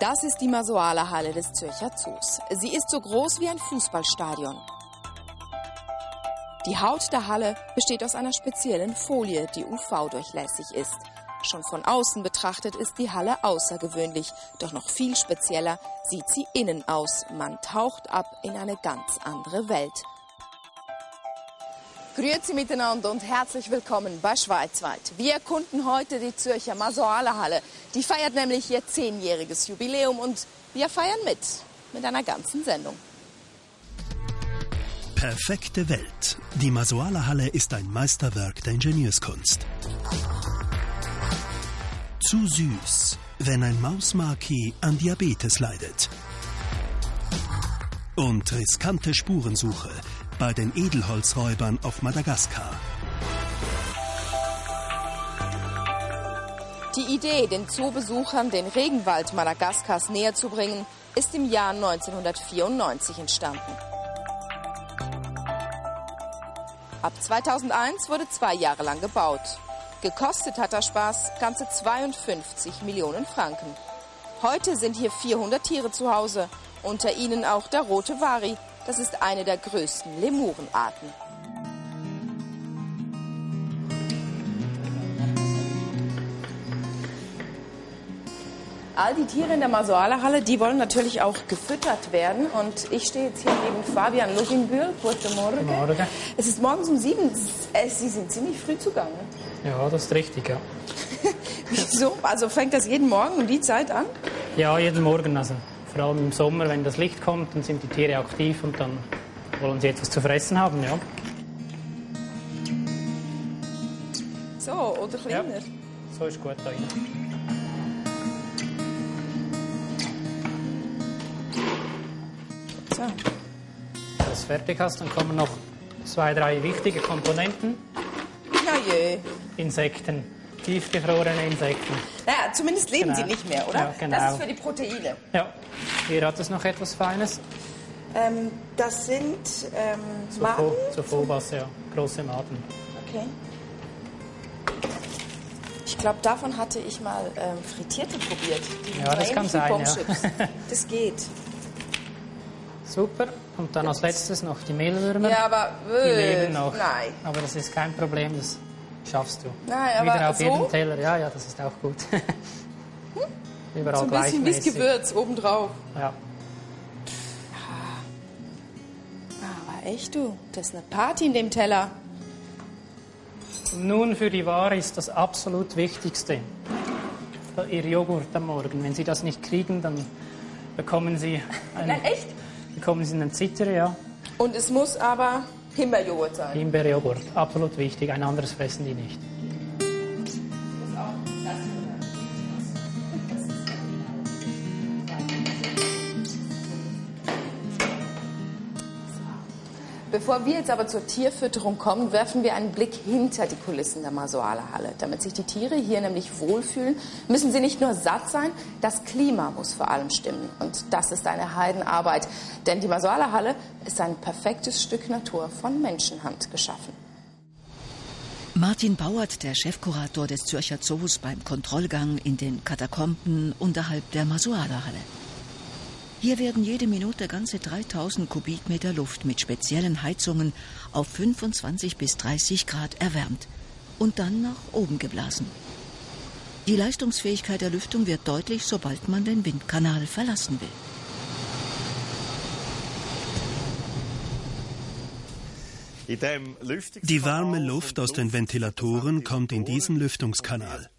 Das ist die Masoala-Halle des Zürcher Zoos. Sie ist so groß wie ein Fußballstadion. Die Haut der Halle besteht aus einer speziellen Folie, die UV-durchlässig ist. Schon von außen betrachtet ist die Halle außergewöhnlich, doch noch viel spezieller sieht sie innen aus. Man taucht ab in eine ganz andere Welt. Grüezi miteinander und herzlich willkommen bei Schweizweit. Wir erkunden heute die Zürcher Masoala-Halle. Die feiert nämlich ihr 10-jähriges Jubiläum und wir feiern mit einer ganzen Sendung. Perfekte Welt. Die Masoala-Halle ist ein Meisterwerk der Ingenieurskunst. Zu süß, wenn ein Mausmaki an Diabetes leidet. Und riskante Spurensuche bei den Edelholzräubern auf Madagaskar. Die Idee, den Zoobesuchern den Regenwald Madagaskars näher zu bringen, ist im Jahr 1994 entstanden. Ab 2001 wurde 2 Jahre lang gebaut. Gekostet hat der Spaß ganze 52 Millionen Franken. Heute sind hier 400 Tiere zu Hause, unter ihnen auch der rote Wari. Das ist eine der größten Lemurenarten. All die Tiere in der Masoala-Halle, die wollen natürlich auch gefüttert werden. Und ich stehe jetzt hier neben Fabian Luginbühl. Guten Morgen. Guten Morgen. Es ist morgens um 7. Sie sind ziemlich früh zugange. Ja, das ist richtig, ja. Wieso? Also fängt das jeden Morgen um die Zeit an? Ja, jeden Morgen. Also vor allem im Sommer, wenn das Licht kommt, dann sind die Tiere aktiv und dann wollen sie etwas zu fressen haben, ja. So, oder kleiner? Ja, so ist gut da rein. So. Wenn du das fertig hast, dann kommen noch 2, 3 wichtige Komponenten. Ja je. Insekten, tiefgefrorene Insekten. Naja, zumindest leben Genau. sie nicht mehr, oder? Ja, genau. Das ist für die Proteine. Ja, hier hat es noch etwas Feines. Das sind Maden? Zophobas, ja, große Maden. Okay. Ich glaube, davon hatte ich mal Frittierte probiert. Die Ja, das kann sein, ja. Das geht. Super. Und dann als letztes noch die Mehlwürmer. Ja, aber Die leben noch. nein. Aber das ist kein Problem, das schaffst du. Nein, aber Wieder auf so? jedem Teller. Ja, ja, das ist auch gut. Überall So ein bisschen wie das gleichmäßig. Gewürz obendrauf. Ja. Aber echt, du, das ist eine Party in dem Teller. Und nun für die Ware ist das absolut Wichtigste. Ihr Joghurt am Morgen. Wenn Sie das nicht kriegen, dann bekommen Sie Nein, echt? einen Zitter, ja. Und es muss aber Himbeerjoghurt sein. Himbeerjoghurt, absolut wichtig. Ein anderes fressen die nicht. Bevor wir jetzt aber zur Tierfütterung kommen, werfen wir einen Blick hinter die Kulissen der Masoala-Halle. Damit sich die Tiere hier nämlich wohlfühlen, müssen sie nicht nur satt sein, das Klima muss vor allem stimmen. Und das ist eine Heidenarbeit, denn die Masoala-Halle ist ein perfektes Stück Natur von Menschenhand geschaffen. Martin Bauert, der Chefkurator des Zürcher Zoos, beim Kontrollgang in den Katakomben unterhalb der Masoala-Halle. Hier werden jede Minute ganze 3000 Kubikmeter Luft mit speziellen Heizungen auf 25 bis 30 Grad erwärmt und dann nach oben geblasen. Die Leistungsfähigkeit der Lüftung wird deutlich, sobald man den Windkanal verlassen will. Die warme Luft aus den Ventilatoren kommt in diesen Lüftungskanal.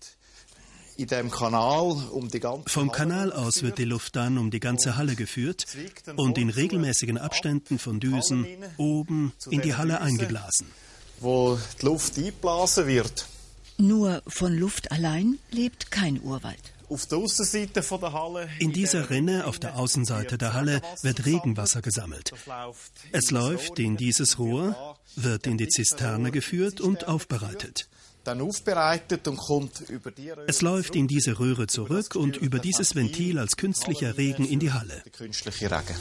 Vom Kanal aus wird die Luft dann um die ganze Halle geführt und in regelmäßigen Abständen von Düsen oben in die Halle eingeblasen. Wo die Luft eingeblasen wird. Nur von Luft allein lebt kein Urwald. Auf der Aussenseite der Halle. In dieser Rinne auf der Außenseite der Halle wird Regenwasser gesammelt. Es läuft in dieses Rohr, wird in die Zisterne geführt und aufbereitet. Dann aufbereitet und kommt über die Röhre. Es läuft in diese Röhre zurück und über dieses Ventil als künstlicher Regen in die Halle. Der künstliche Regen.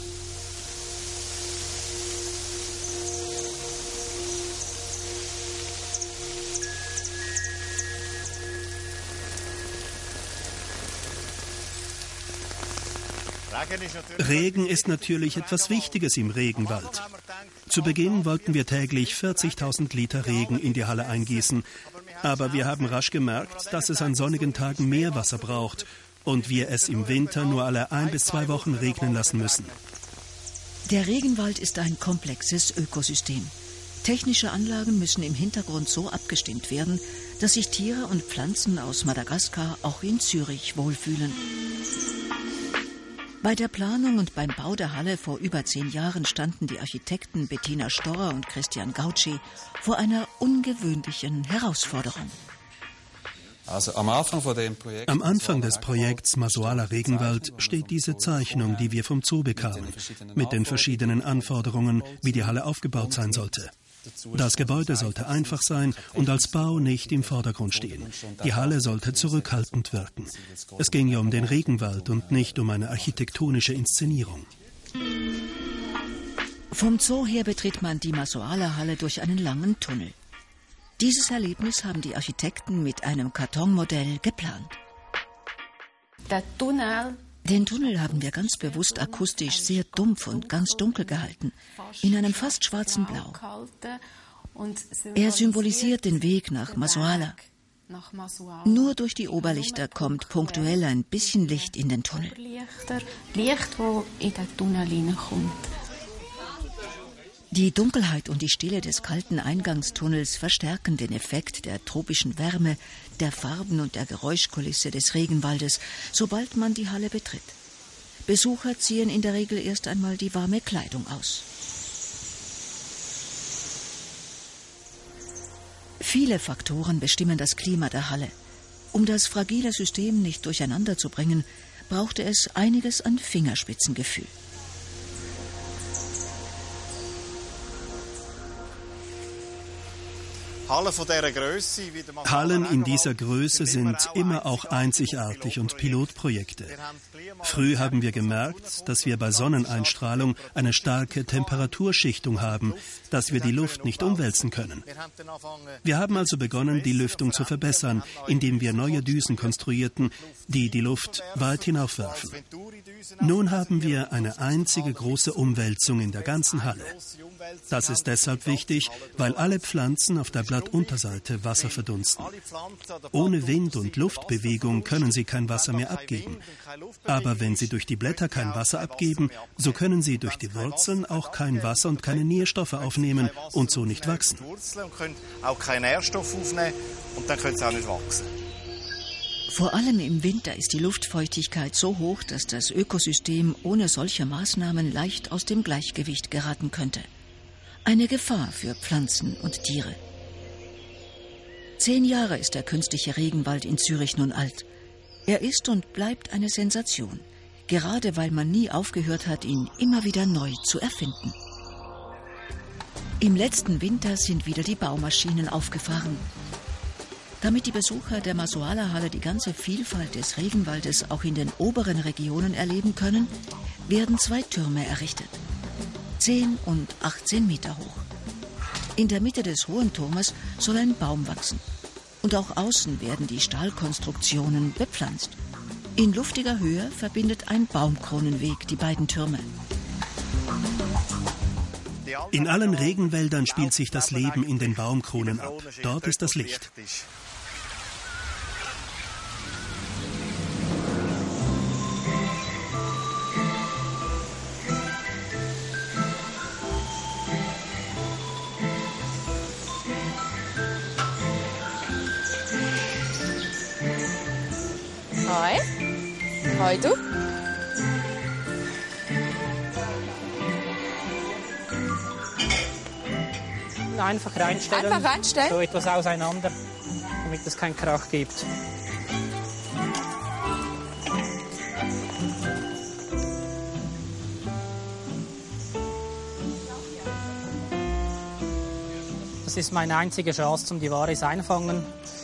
Regen ist natürlich etwas Wichtiges im Regenwald. Zu Beginn wollten wir täglich 40.000 Liter Regen in die Halle eingießen. Aber wir haben rasch gemerkt, dass es an sonnigen Tagen mehr Wasser braucht und wir es im Winter nur alle 1 bis 2 Wochen regnen lassen müssen. Der Regenwald ist ein komplexes Ökosystem. Technische Anlagen müssen im Hintergrund so abgestimmt werden, dass sich Tiere und Pflanzen aus Madagaskar auch in Zürich wohlfühlen. Bei der Planung und beim Bau der Halle vor über 10 Jahren standen die Architekten Bettina Storrer und Christian Gautschi vor einer ungewöhnlichen Herausforderung. Also am Anfang des Projekts Masoala Regenwald steht diese Zeichnung, die wir vom Zoo bekamen, mit den verschiedenen Anforderungen, wie die Halle aufgebaut sein sollte. Das Gebäude sollte einfach sein und als Bau nicht im Vordergrund stehen. Die Halle sollte zurückhaltend wirken. Es ging ja um den Regenwald und nicht um eine architektonische Inszenierung. Vom Zoo her betritt man die Masoala-Halle durch einen langen Tunnel. Dieses Erlebnis haben die Architekten mit einem Kartonmodell geplant. Den Tunnel haben wir ganz bewusst akustisch sehr dumpf und ganz dunkel gehalten, in einem fast schwarzen Blau. Er symbolisiert den Weg nach Masoala. Nur durch die Oberlichter kommt punktuell ein bisschen Licht in den Tunnel. Die Dunkelheit und die Stille des kalten Eingangstunnels verstärken den Effekt der tropischen Wärme, der Farben und der Geräuschkulisse des Regenwaldes, sobald man die Halle betritt. Besucher ziehen in der Regel erst einmal die warme Kleidung aus. Viele Faktoren bestimmen das Klima der Halle. Um das fragile System nicht durcheinander zu bringen, brauchte es einiges an Fingerspitzengefühl. Hallen in dieser Größe sind immer auch einzigartig und Pilotprojekte. Früh haben wir gemerkt, dass wir bei Sonneneinstrahlung eine starke Temperaturschichtung haben, dass wir die Luft nicht umwälzen können. Wir haben also begonnen, die Lüftung zu verbessern, indem wir neue Düsen konstruierten, die die Luft weit hinaufwerfen. Nun haben wir eine einzige große Umwälzung in der ganzen Halle. Das ist deshalb wichtig, weil alle Pflanzen auf der Blattunterseite Wasser verdunsten. Ohne Wind- und Luftbewegung können sie kein Wasser mehr abgeben. Aber wenn sie durch die Blätter kein Wasser abgeben, so können sie durch die Wurzeln auch kein Wasser und keine Nährstoffe aufnehmen und so nicht wachsen. Vor allem im Winter ist die Luftfeuchtigkeit so hoch, dass das Ökosystem ohne solche Maßnahmen leicht aus dem Gleichgewicht geraten könnte. Eine Gefahr für Pflanzen und Tiere. 10 Jahre ist der künstliche Regenwald in Zürich nun alt. Er ist und bleibt eine Sensation, gerade weil man nie aufgehört hat, ihn immer wieder neu zu erfinden. Im letzten Winter sind wieder die Baumaschinen aufgefahren. Damit die Besucher der Masoala-Halle die ganze Vielfalt des Regenwaldes auch in den oberen Regionen erleben können, werden 2 Türme errichtet. 10 und 18 Meter hoch. In der Mitte des hohen Turmes soll ein Baum wachsen. Und auch außen werden die Stahlkonstruktionen bepflanzt. In luftiger Höhe verbindet ein Baumkronenweg die beiden Türme. In allen Regenwäldern spielt sich das Leben in den Baumkronen ab. Dort ist das Licht. Hoi. Hoi, du. Einfach reinstellen. Einfach reinstellen? So etwas auseinander, damit es keinen Krach gibt. Das ist meine einzige Chance, um die Ware einfangen.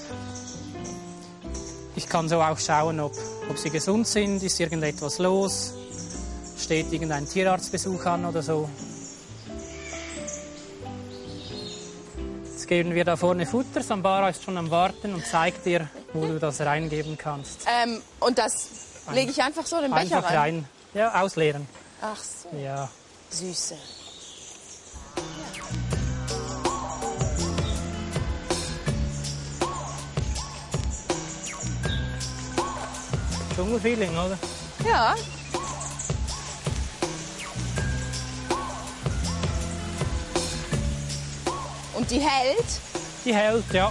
Ich kann so auch schauen, ob sie gesund sind, ist irgendetwas los, steht irgendein Tierarztbesuch an oder so. Jetzt geben wir da vorne Futter, Sambara ist schon am Warten und zeigt dir, wo du das reingeben kannst. Und das lege ich einfach so in den Becher rein? Ja, ausleeren. Ach so. Ja. Süße. Dschungelfeeling, oder? Ja. Und die hält? Die hält, ja.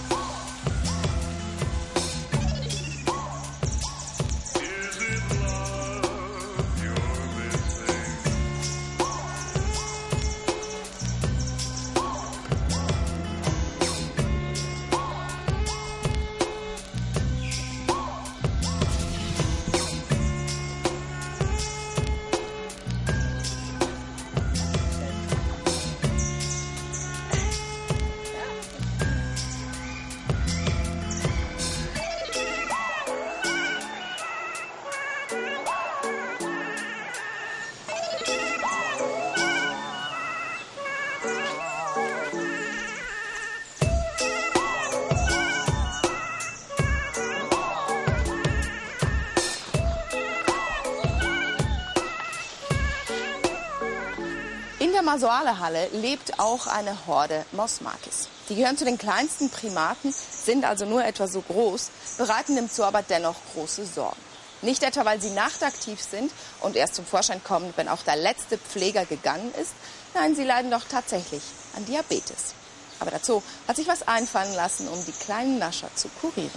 In der Masualerhalle lebt auch eine Horde Mausmakis. Die gehören zu den kleinsten Primaten, sind also nur etwa so groß, bereiten dem Zoo aber dennoch große Sorgen. Nicht etwa, weil sie nachtaktiv sind und erst zum Vorschein kommen, wenn auch der letzte Pfleger gegangen ist. Nein, sie leiden doch tatsächlich an Diabetes. Aber der Zoo hat sich was einfallen lassen, um die kleinen Nascher zu kurieren.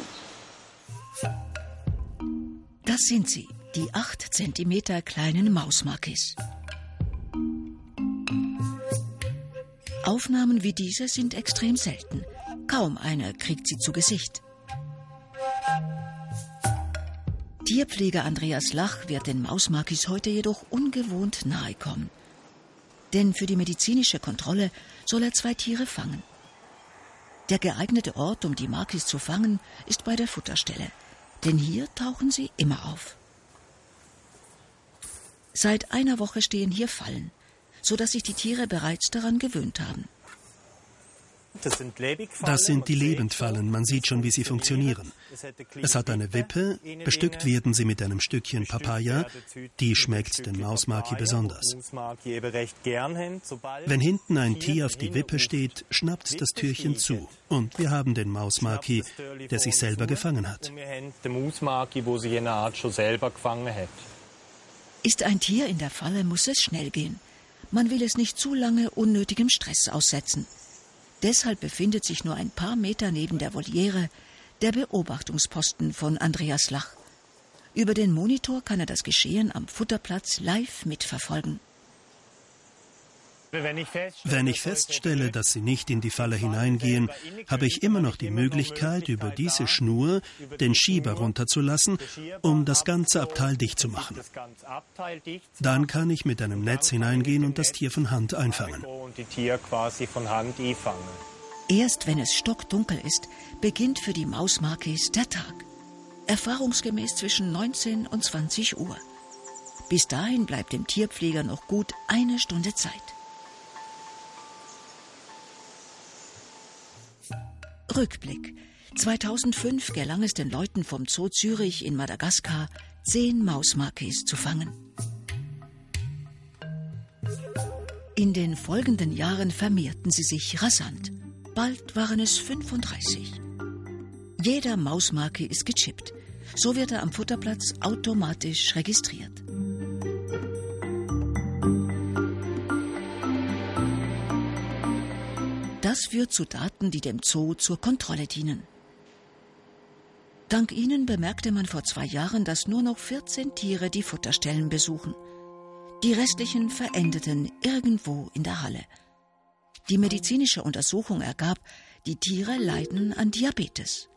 Das sind sie, die 8 Zentimeter kleinen Mausmakis. Aufnahmen wie diese sind extrem selten. Kaum einer kriegt sie zu Gesicht. Tierpfleger Andreas Lach wird den Mausmakis heute jedoch ungewohnt nahe kommen. Denn für die medizinische Kontrolle soll er 2 Tiere fangen. Der geeignete Ort, um die Makis zu fangen, ist bei der Futterstelle. Denn hier tauchen sie immer auf. Seit einer Woche stehen hier Fallen, sodass sich die Tiere bereits daran gewöhnt haben. Das sind die Lebendfallen, man sieht schon, wie sie funktionieren. Es hat eine Wippe, bestückt werden sie mit einem Stückchen Papaya, die schmeckt den Mausmaki besonders. Wenn hinten ein Tier auf die Wippe steht, schnappt das Türchen zu und wir haben den Mausmaki, der sich selber gefangen hat. Ist ein Tier in der Falle, muss es schnell gehen. Man will es nicht zu lange unnötigem Stress aussetzen. Deshalb befindet sich nur ein paar Meter neben der Voliere der Beobachtungsposten von Andreas Lach. Über den Monitor kann er das Geschehen am Futterplatz live mitverfolgen. Wenn ich feststelle, dass sie nicht in die Falle hineingehen, habe ich immer noch die Möglichkeit, über diese Schnur den Schieber runterzulassen, um das ganze Abteil dicht zu machen. Dann kann ich mit einem Netz hineingehen und das Tier von Hand einfangen. Erst wenn es stockdunkel ist, beginnt für die Mausmakis der Tag. Erfahrungsgemäß zwischen 19 und 20 Uhr. Bis dahin bleibt dem Tierpfleger noch gut 1 Stunde Zeit. Rückblick. 2005 gelang es den Leuten vom Zoo Zürich in Madagaskar, 10 Mausmakis zu fangen. In den folgenden Jahren vermehrten sie sich rasant. Bald waren es 35. Jeder Mausmaki ist gechippt. So wird er am Futterplatz automatisch registriert. Das führt zu Daten, die dem Zoo zur Kontrolle dienen. Dank ihnen bemerkte man vor 2 Jahren, dass nur noch 14 Tiere die Futterstellen besuchen. Die restlichen verendeten irgendwo in der Halle. Die medizinische Untersuchung ergab, die Tiere leiden an Diabetes.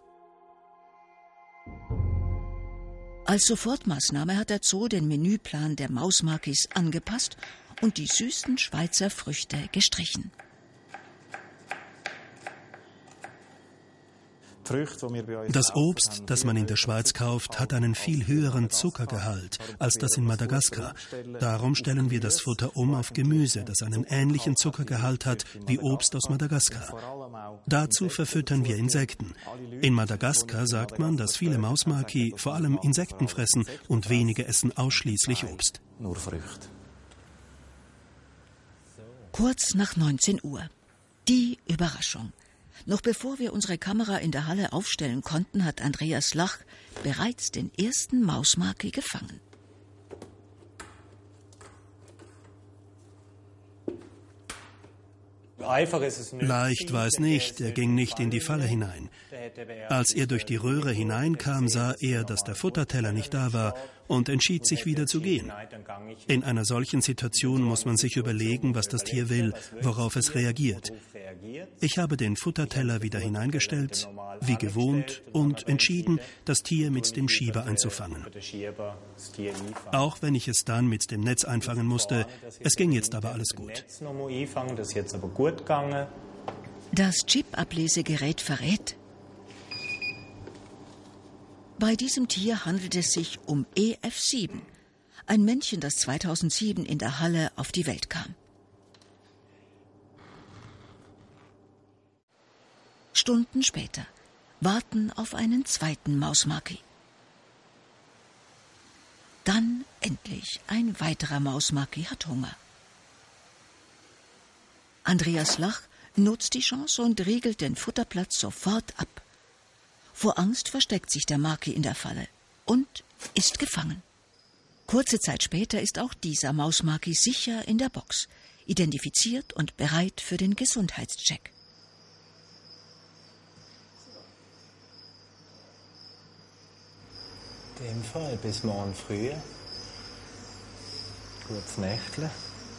Als Sofortmaßnahme hat der Zoo den Menüplan der Mausmakis angepasst und die süßen Schweizer Früchte gestrichen. Das Obst, das man in der Schweiz kauft, hat einen viel höheren Zuckergehalt als das in Madagaskar. Darum stellen wir das Futter um auf Gemüse, das einen ähnlichen Zuckergehalt hat wie Obst aus Madagaskar. Dazu verfüttern wir Insekten. In Madagaskar sagt man, dass viele Mausmaki vor allem Insekten fressen und wenige essen ausschließlich Obst. Nur Früchte. Kurz nach 19 Uhr. Die Überraschung. Noch bevor wir unsere Kamera in der Halle aufstellen konnten, hat Andreas Lach bereits den ersten Mausmaki gefangen. Leicht war es nicht, er ging nicht in die Falle hinein. Als er durch die Röhre hineinkam, sah er, dass der Futterteller nicht da war und entschied sich wieder zu gehen. In einer solchen Situation muss man sich überlegen, was das Tier will, worauf es reagiert. Ich habe den Futterteller wieder hineingestellt, wie gewohnt, und entschieden, das Tier mit dem Schieber einzufangen. Auch wenn ich es dann mit dem Netz einfangen musste, es ging jetzt aber alles gut. Das Chip-Ablesegerät verrät: Bei diesem Tier handelt es sich um EF7, ein Männchen, das 2007 in der Halle auf die Welt kam. Stunden später warten auf einen zweiten Mausmaki. Dann endlich ein weiterer Mausmaki hat Hunger. Andreas Lach nutzt die Chance und riegelt den Futterplatz sofort ab. Vor Angst versteckt sich der Maki in der Falle und ist gefangen. Kurze Zeit später ist auch dieser Mausmaki sicher in der Box, identifiziert und bereit für den Gesundheitscheck. In dem Fall bis morgen früh. Gutes Nächtle.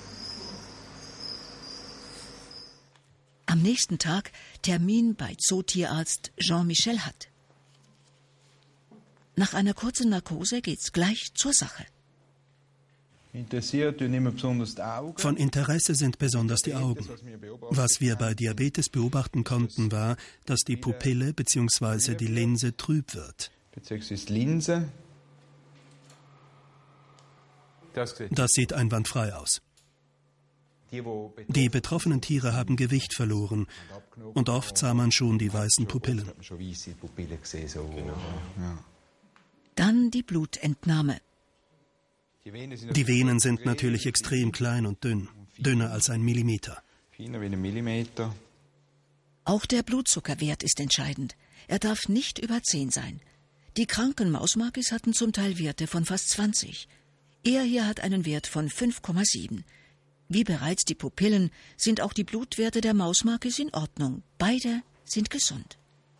Am nächsten Tag Termin bei Zootierarzt Jean-Michel Hatt. Nach einer kurzen Narkose geht's gleich zur Sache. Von Interesse sind besonders die Augen. Was wir bei Diabetes beobachten konnten, war, dass die Pupille bzw. die Linse trüb wird. Das sieht einwandfrei aus. Die betroffenen Tiere haben Gewicht verloren und oft sah man schon die weißen Pupillen. Dann die Blutentnahme. Die Venen sind natürlich extrem klein und dünn, dünner als ein Millimeter. Auch der Blutzuckerwert ist entscheidend. Er darf nicht über 10 sein. Die kranken Mausmakis hatten zum Teil Werte von fast 20. Er hier hat einen Wert von 5,7. Wie bereits die Pupillen sind auch die Blutwerte der Mausmakis in Ordnung. Beide sind gesund.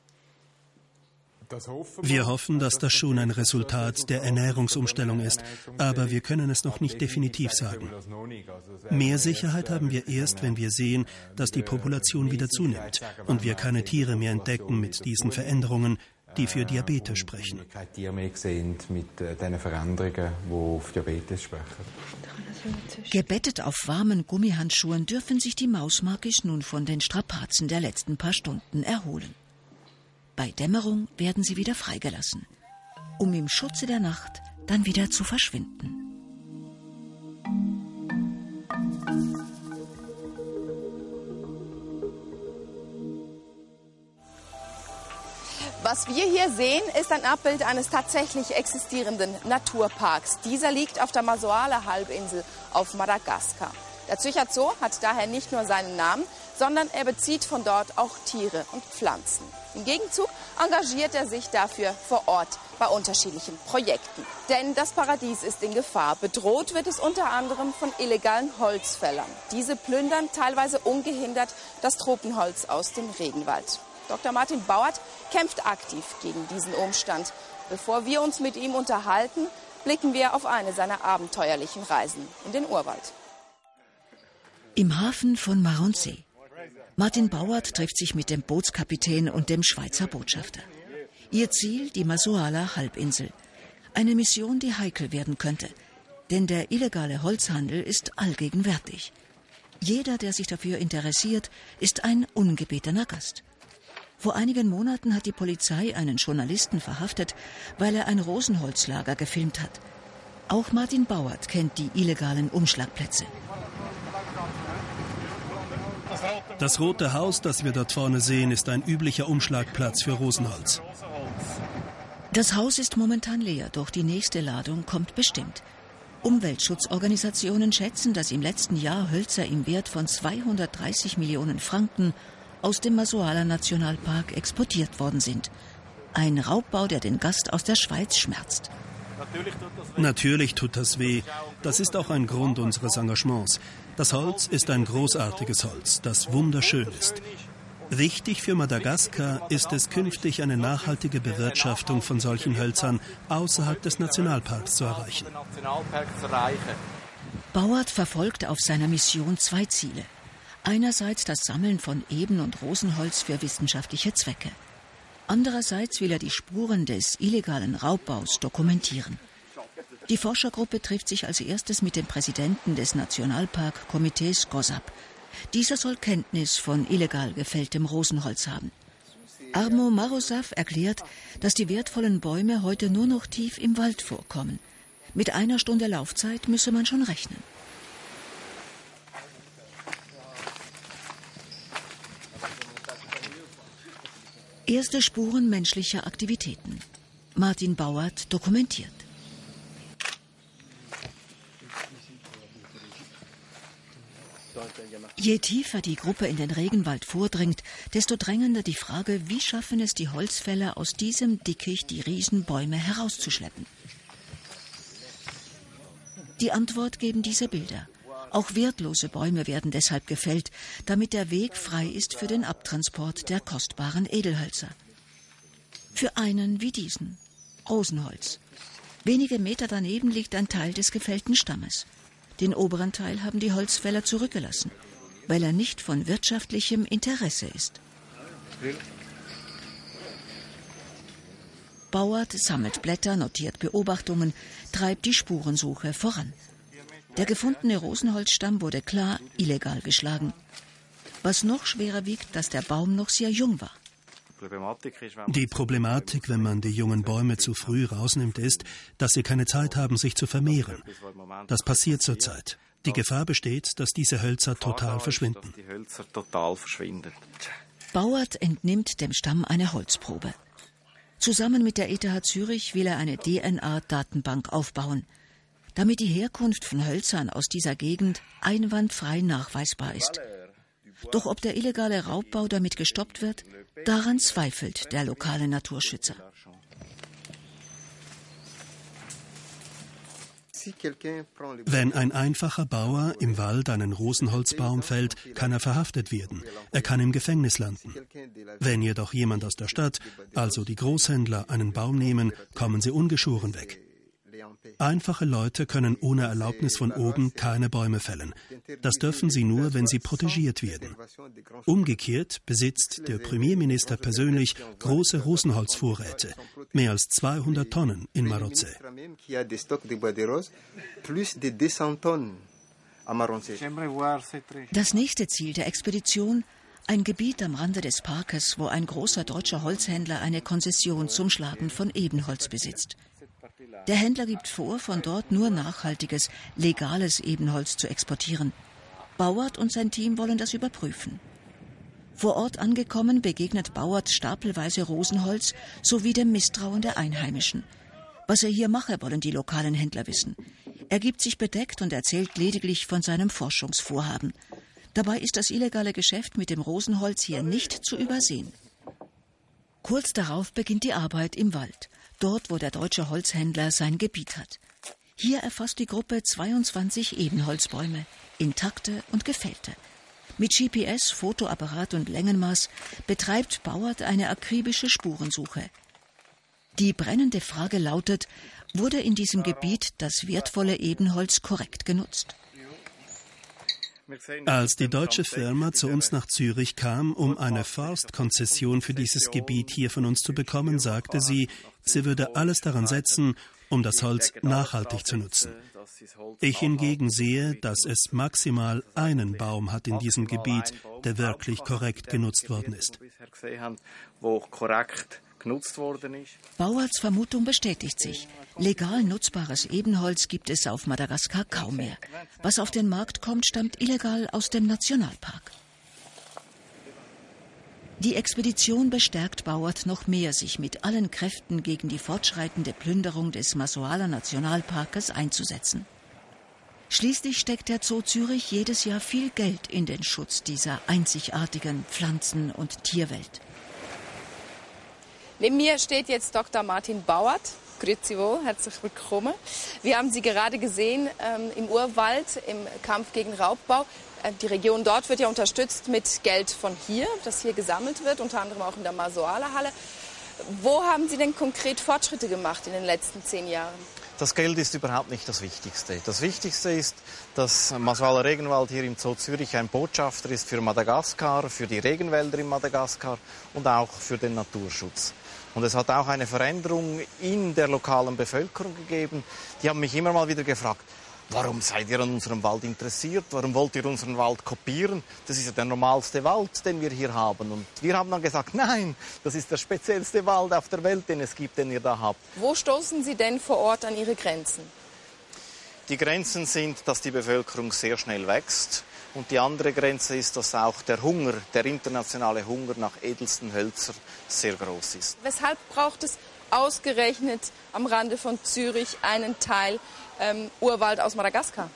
Wir hoffen, dass das schon ein Resultat der Ernährungsumstellung ist, aber wir können es noch nicht definitiv sagen. Mehr Sicherheit haben wir erst, wenn wir sehen, dass die Population wieder zunimmt und wir keine Tiere mehr entdecken mit diesen Veränderungen, die für Diabetes sprechen. Gebettet auf warmen Gummihandschuhen dürfen sich die Mausmakis nun von den Strapazen der letzten paar Stunden erholen. Bei Dämmerung werden sie wieder freigelassen, um im Schutze der Nacht dann wieder zu verschwinden. Was wir hier sehen, ist ein Abbild eines tatsächlich existierenden Naturparks. Dieser liegt auf der Masoala-Halbinsel auf Madagaskar. Der Zürcher Zoo hat daher nicht nur seinen Namen, sondern er bezieht von dort auch Tiere und Pflanzen. Im Gegenzug engagiert er sich dafür vor Ort bei unterschiedlichen Projekten. Denn das Paradies ist in Gefahr. Bedroht wird es unter anderem von illegalen Holzfällern. Diese plündern teilweise ungehindert das Tropenholz aus dem Regenwald. Dr. Martin Bauert kämpft aktiv gegen diesen Umstand. Bevor wir uns mit ihm unterhalten, blicken wir auf eine seiner abenteuerlichen Reisen in den Urwald. Im Hafen von Maronsee. Martin Bauert trifft sich mit dem Bootskapitän und dem Schweizer Botschafter. Ihr Ziel die Masoala-Halbinsel. Eine Mission, die heikel werden könnte. Denn der illegale Holzhandel ist allgegenwärtig. Jeder, der sich dafür interessiert, ist ein ungebetener Gast. Vor einigen Monaten hat die Polizei einen Journalisten verhaftet, weil er ein Rosenholzlager gefilmt hat. Auch Martin Bauert kennt die illegalen Umschlagplätze. Das rote Haus, das wir dort vorne sehen, ist ein üblicher Umschlagplatz für Rosenholz. Das Haus ist momentan leer, doch die nächste Ladung kommt bestimmt. Umweltschutzorganisationen schätzen, dass im letzten Jahr Hölzer im Wert von 230 Millionen Franken aus dem Masoala Nationalpark exportiert worden sind. Ein Raubbau, der den Gast aus der Schweiz schmerzt. Natürlich tut das weh. Das ist auch ein Grund unseres Engagements. Das Holz ist ein großartiges Holz, das wunderschön ist. Wichtig für Madagaskar ist es, künftig eine nachhaltige Bewirtschaftung von solchen Hölzern außerhalb des Nationalparks zu erreichen. Bauert verfolgt auf seiner Mission 2 Ziele. Einerseits das Sammeln von Eben- und Rosenholz für wissenschaftliche Zwecke. Andererseits will er die Spuren des illegalen Raubbaus dokumentieren. Die Forschergruppe trifft sich als erstes mit dem Präsidenten des Nationalparkkomitees GOSAP. Dieser soll Kenntnis von illegal gefälltem Rosenholz haben. Armo Marosav erklärt, dass die wertvollen Bäume heute nur noch tief im Wald vorkommen. Mit 1 Stunde Laufzeit müsse man schon rechnen. Erste Spuren menschlicher Aktivitäten. Martin Bauert dokumentiert. Je tiefer die Gruppe in den Regenwald vordringt, desto drängender die Frage, wie schaffen es die Holzfäller, aus diesem Dickicht die Riesenbäume herauszuschleppen. Die Antwort geben diese Bilder. Auch wertlose Bäume werden deshalb gefällt, damit der Weg frei ist für den Abtransport der kostbaren Edelhölzer. Für einen wie diesen, Rosenholz. Wenige Meter daneben liegt ein Teil des gefällten Stammes. Den oberen Teil haben die Holzfäller zurückgelassen, weil er nicht von wirtschaftlichem Interesse ist. Bauert sammelt Blätter, notiert Beobachtungen, treibt die Spurensuche voran. Der gefundene Rosenholzstamm wurde klar illegal geschlagen. Was noch schwerer wiegt, dass der Baum noch sehr jung war. Die Problematik, wenn man die jungen Bäume zu früh rausnimmt, ist, dass sie keine Zeit haben, sich zu vermehren. Das passiert zurzeit. Die Gefahr besteht, dass diese Hölzer total verschwinden. Bauert entnimmt dem Stamm eine Holzprobe. Zusammen mit der ETH Zürich will er eine DNA-Datenbank aufbauen, damit die Herkunft von Hölzern aus dieser Gegend einwandfrei nachweisbar ist. Doch ob der illegale Raubbau damit gestoppt wird, daran zweifelt der lokale Naturschützer. Wenn ein einfacher Bauer im Wald einen Rosenholzbaum fällt, kann er verhaftet werden. Er kann im Gefängnis landen. Wenn jedoch jemand aus der Stadt, also die Großhändler, einen Baum nehmen, kommen sie ungeschoren weg. Einfache Leute können ohne Erlaubnis von oben keine Bäume fällen. Das dürfen sie nur, wenn sie protegiert werden. Umgekehrt besitzt der Premierminister persönlich große Rosenholzvorräte, mehr als 200 Tonnen in Maroce. Das nächste Ziel der Expedition: ein Gebiet am Rande des Parkes, wo ein großer deutscher Holzhändler eine Konzession zum Schlagen von Ebenholz besitzt. Der Händler gibt vor, von dort nur nachhaltiges, legales Ebenholz zu exportieren. Bauert und sein Team wollen das überprüfen. Vor Ort angekommen, begegnet Bauert stapelweise Rosenholz sowie dem Misstrauen der Einheimischen. Was er hier mache, wollen die lokalen Händler wissen. Er gibt sich bedeckt und erzählt lediglich von seinem Forschungsvorhaben. Dabei ist das illegale Geschäft mit dem Rosenholz hier nicht zu übersehen. Kurz darauf beginnt die Arbeit im Wald. Dort, wo der deutsche Holzhändler sein Gebiet hat. Hier erfasst die Gruppe 22 Ebenholzbäume, intakte und gefällte. Mit GPS, Fotoapparat und Längenmaß betreibt Bauert eine akribische Spurensuche. Die brennende Frage lautet: Wurde in diesem Gebiet das wertvolle Ebenholz korrekt genutzt? Als die deutsche Firma zu uns nach Zürich kam, um eine Forstkonzession für dieses Gebiet hier von uns zu bekommen, sagte sie, sie würde alles daran setzen, um das Holz nachhaltig zu nutzen. Ich hingegen sehe, dass es maximal einen Baum hat in diesem Gebiet, der wirklich korrekt genutzt worden ist. Bauerts Vermutung bestätigt sich. Legal nutzbares Ebenholz gibt es auf Madagaskar kaum mehr. Was auf den Markt kommt, stammt illegal aus dem Nationalpark. Die Expedition bestärkt Bauert noch mehr, sich mit allen Kräften gegen die fortschreitende Plünderung des Masoala Nationalparkes einzusetzen. Schließlich steckt der Zoo Zürich jedes Jahr viel Geld in den Schutz dieser einzigartigen Pflanzen- und Tierwelt. Neben mir steht jetzt Dr. Martin Bauert. Grüezi wohl, herzlich willkommen. Wir haben Sie gerade gesehen im Urwald im Kampf gegen Raubbau. Die Region dort wird ja unterstützt mit Geld von hier, das hier gesammelt wird, unter anderem auch in der Masoala-Halle. Wo haben Sie denn konkret Fortschritte gemacht in den letzten 10 Jahren? Das Geld ist überhaupt nicht das Wichtigste. Das Wichtigste ist, dass Masoala Regenwald hier im Zoo Zürich ein Botschafter ist für Madagaskar, für die Regenwälder in Madagaskar und auch für den Naturschutz. Und es hat auch eine Veränderung in der lokalen Bevölkerung gegeben. Die haben mich immer mal wieder gefragt, warum seid ihr an unserem Wald interessiert? Warum wollt ihr unseren Wald kopieren? Das ist ja der normalste Wald, den wir hier haben. Und wir haben dann gesagt, nein, das ist der speziellste Wald auf der Welt, den es gibt, den ihr da habt. Wo stoßen Sie denn vor Ort an Ihre Grenzen? Die Grenzen sind, dass die Bevölkerung sehr schnell wächst. Und die andere Grenze ist, dass auch der Hunger, der internationale Hunger nach edelsten Hölzern sehr groß ist. Weshalb braucht es ausgerechnet am Rande von Zürich einen Teil Urwald aus Madagaskar?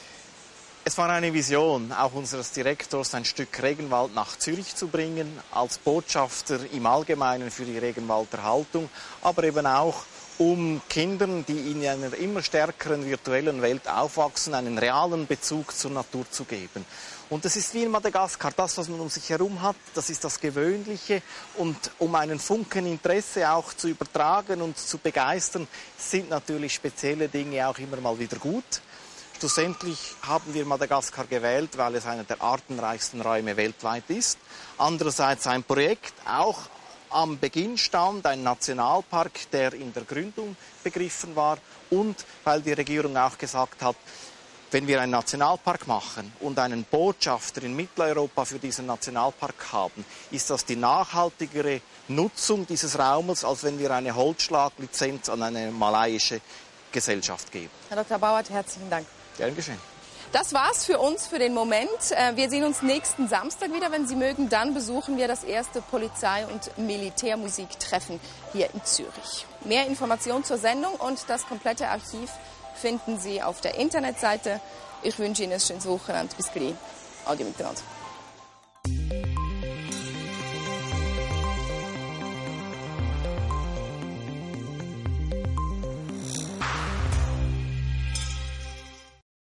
Es war eine Vision, auch unseres Direktors, ein Stück Regenwald nach Zürich zu bringen, als Botschafter im Allgemeinen für die Regenwalderhaltung, aber eben auch um Kindern, die in einer immer stärkeren virtuellen Welt aufwachsen, einen realen Bezug zur Natur zu geben. Und das ist wie in Madagaskar, das, was man um sich herum hat, das ist das Gewöhnliche. Und um einen Funken Interesse auch zu übertragen und zu begeistern, sind natürlich spezielle Dinge auch immer mal wieder gut. Schlussendlich haben wir Madagaskar gewählt, weil es einer der artenreichsten Räume weltweit ist. Andererseits ein Projekt, auch am Beginn stand, ein Nationalpark, der in der Gründung begriffen war. Und weil die Regierung auch gesagt hat, wenn wir einen Nationalpark machen und einen Botschafter in Mitteleuropa für diesen Nationalpark haben, ist das die nachhaltigere Nutzung dieses Raumes, als wenn wir eine Holzschlaglizenz an eine malaiische Gesellschaft geben. Herr Dr. Bauert, herzlichen Dank. Gern geschehen. Das war's für uns für den Moment. Wir sehen uns nächsten Samstag wieder. Wenn Sie mögen, dann besuchen wir das erste Polizei- und Militärmusiktreffen hier in Zürich. Mehr Informationen zur Sendung und das komplette Archiv finden Sie auf der Internetseite. Ich wünsche Ihnen ein schönes Wochenende. Bis gleich. Ade miteinander.